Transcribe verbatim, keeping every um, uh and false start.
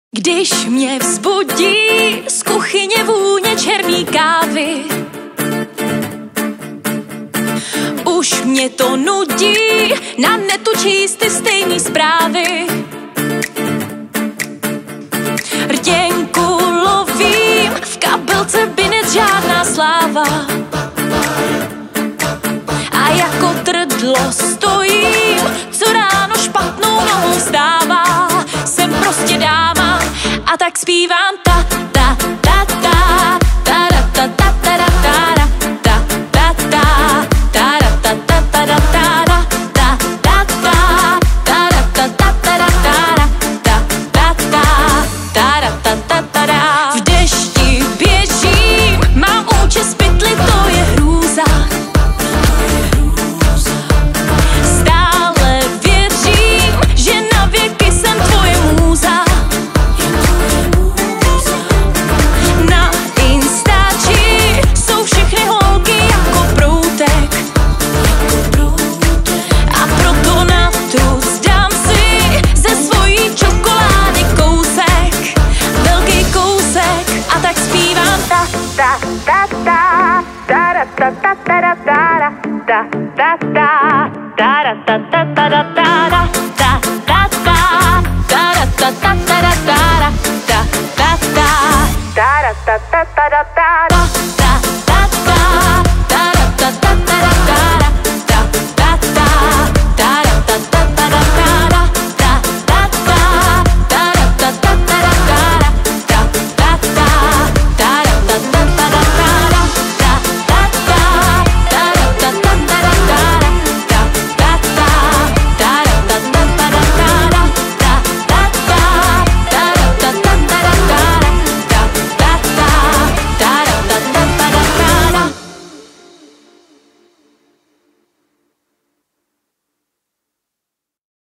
Když mě vzbudí z kuchyně vůně černý kávy, už mě to nudí na netu číst ty stejný zprávy. Rtěnku lovím, v kabelce binec žádná sláva. A jako trdlo stojím, co ráno špatnou nohou stává. Jsem prostě dáma a tak zpívám ta